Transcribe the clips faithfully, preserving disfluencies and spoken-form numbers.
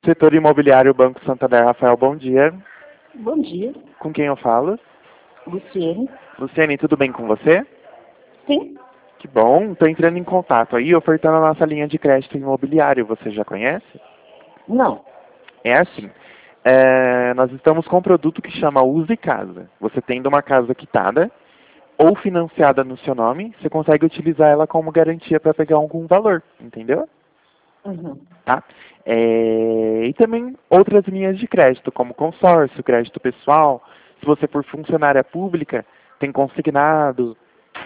Setor imobiliário, Banco Santander. Rafael, bom dia. Bom dia, Com quem eu falo? Luciene. Luciane, tudo bem com você? Sim? Que bom. Estou entrando em contato aí, ofertando a nossa linha de crédito imobiliário. Você já conhece? Não. É assim. É, nós estamos com um produto que chama Use Casa. Você tendo uma casa quitada ou financiada no seu nome, você consegue utilizar ela como garantia para pegar algum valor, entendeu? Uhum. Tá? É, e também outras linhas de crédito, como consórcio, crédito pessoal. Se você for funcionária pública, tem consignado,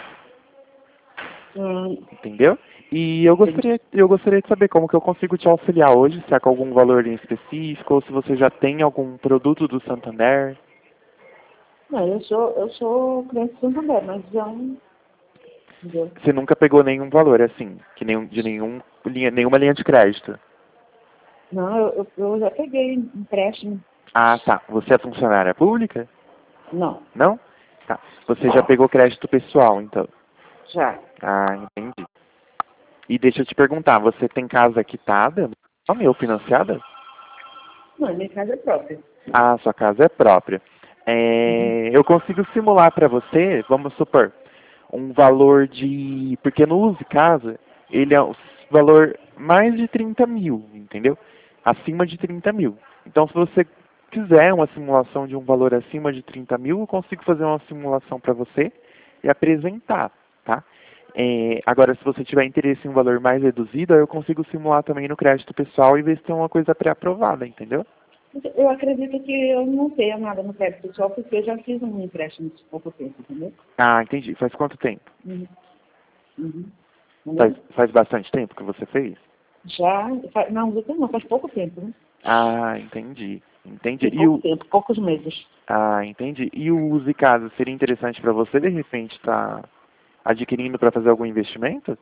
Hum, entendeu? E eu gostaria, eu gostaria de saber como que eu consigo te auxiliar hoje, se há com algum valor em específico, ou se você já tem algum produto do Santander. não, eu sou, eu sou cliente do Santander, mas já não. Entendeu? Você nunca pegou nenhum valor, assim, que nenhum, de nenhum, linha, nenhuma linha de crédito. Não, eu, eu, eu já peguei empréstimo. Ah, tá. Você é funcionária pública? Não, Não? Tá. Você já pegou crédito pessoal, então? já. Ah, entendi. E deixa eu te perguntar, você tem casa quitada? Nome ou financiada? Não, minha casa é própria. Ah, sua casa é própria. É, eu consigo simular para você, vamos supor, um valor de... Porque no Use Casa, ele é um valor mais de trinta mil, entendeu? Acima de trinta mil. Então, se você quiser uma simulação de um valor acima de trinta mil, eu consigo fazer uma simulação para você e apresentar, tá? É, agora, se você tiver interesse em um valor mais reduzido, aí eu consigo simular também no crédito pessoal e ver se tem uma coisa pré-aprovada, entendeu? Eu acredito que eu não tenho nada no crédito pessoal, porque eu já fiz um empréstimo de pouco tempo, entendeu? Ah, entendi. Faz quanto tempo? Uhum. Uhum. Faz, Entendeu? faz bastante tempo que você fez? Já, fa- não, não, faz pouco tempo, né? Ah, entendi. Entendi. Tem E pouco o, tempo, poucos meses. ah, entendi. E o Use Casa seria interessante para você, de repente, estar adquirindo para fazer algum investimento?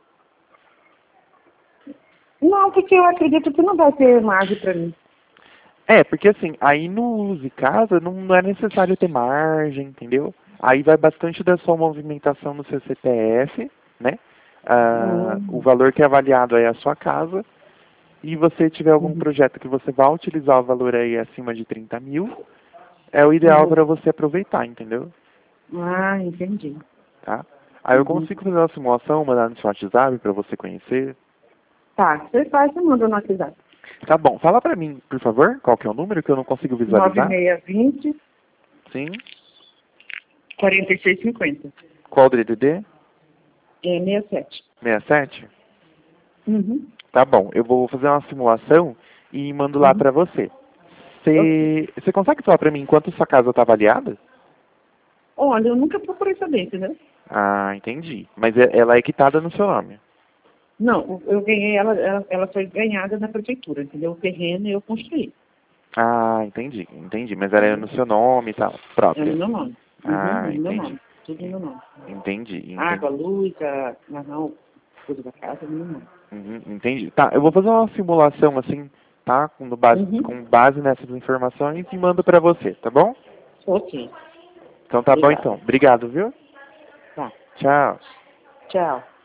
Não, porque eu acredito que não vai ter margem para mim. É, porque assim, aí no Use Casa não é necessário ter margem, entendeu? Aí vai bastante da sua movimentação no seu C P F, né? Ah, o Hum, valor que é avaliado aí é a sua casa. E você tiver algum uhum, projeto que você vai utilizar o valor aí acima de trinta mil, é o ideal uhum. para você aproveitar, entendeu? Ah, entendi. Tá? Aí eu Uhum. consigo fazer uma simulação, mandar no seu WhatsApp para você conhecer. Tá, você faz e manda no WhatsApp. Tá bom, fala para mim, por favor, qual que é o número que eu não consigo visualizar? nove seis dois zero, Sim. quatro seis cinco zero. Qual o D D D? É sessenta e sete. sessenta e sete? Uhum. Tá bom, eu vou fazer uma simulação e mando lá Uhum. para você. Ok. Você você consegue falar para mim quanto sua casa está avaliada? Olha, eu nunca procurei saber, entendeu? Ah, entendi. Mas é- ela é quitada no seu nome. Não, eu ganhei ela, ela, ela foi ganhada na prefeitura, entendeu? O terreno eu construí, Ah, entendi, entendi. Mas ela é entendeu? no seu nome e tal, É no própria. meu nome. Uhum, Ah, é no meu entendi. nome. Tudo no meu nome. Entendi, Água, entendi. luz, a, não, tudo da casa, é no meu nome. Uhum, entendi. Tá, eu vou fazer uma simulação assim, tá? Com base, Uhum. com base nessas informações e mando pra você, tá bom? Ok. Então tá bom então. Obrigada. Obrigado, viu? Tá. Tchau. Tchau.